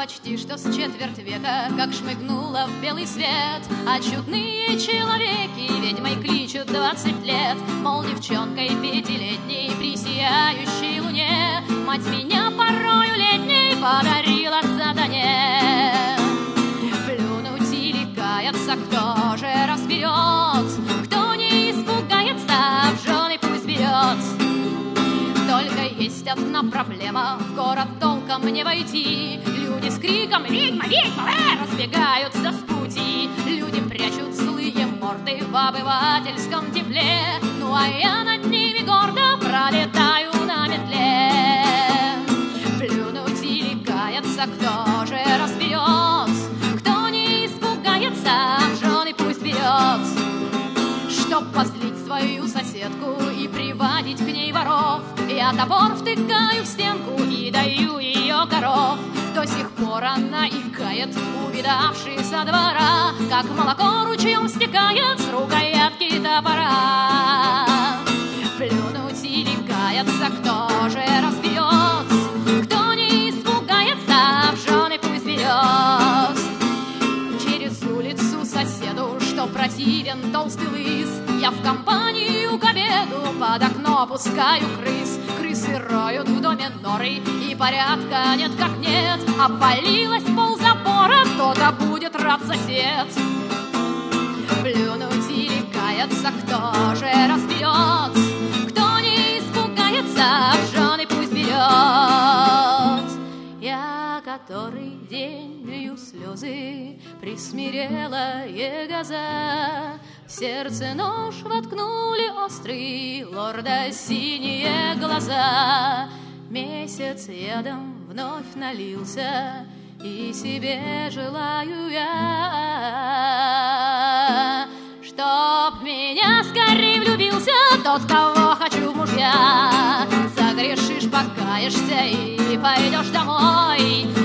почти что с четверть века, как шмыгнула в белый свет. А чудные человеки ведьмой кличут 20 лет. Мол, девчонкой пятилетней при сияющей луне мать меня порою летней подарила сатане. Плюнуть или каяться, кто же разберет? Кто не испугается, в жены пусть берет. Только есть одна проблема, в город толком не войти. Люди с криком «Ведьма, ведьма!» разбегаются с пути. Люди прячут злые морды в обывательском тепле. Ну а я над ними гордо пролетаю на метле. Плюнуть или каяться, кто же разберет? Кто не испугается, в жены пусть берет. Чтоб позлить свою соседку и приводить к ней воров, я топор втыкаю в стенку и даю ее коров. До сих пор она икает, увидавши со двора, как молоко ручьем стекает с рукоятки топора. Плюнуть или каяться, кто же разберет? Кто не испугается, в жены пусть берет. Через улицу соседу, что противен толстый лыс, я в компанию к обеду под окно пускаю крыс. Крысы роют в доме норы, и порядка нет как нет. Обвалилась ползабора, кто-то будет рад сосед. Плюнуть или каяться, кто же разберет? Кто не испугается, в жены пусть берет. Я который день лью слезы, присмирелая газа. В сердце нож воткнули острый, лорда синие глаза. Месяц ядом вновь налился, и себе желаю я, чтоб меня скорее влюбился тот, кого хочу в мужья. Согрешишь, покаешься и пойдешь домой.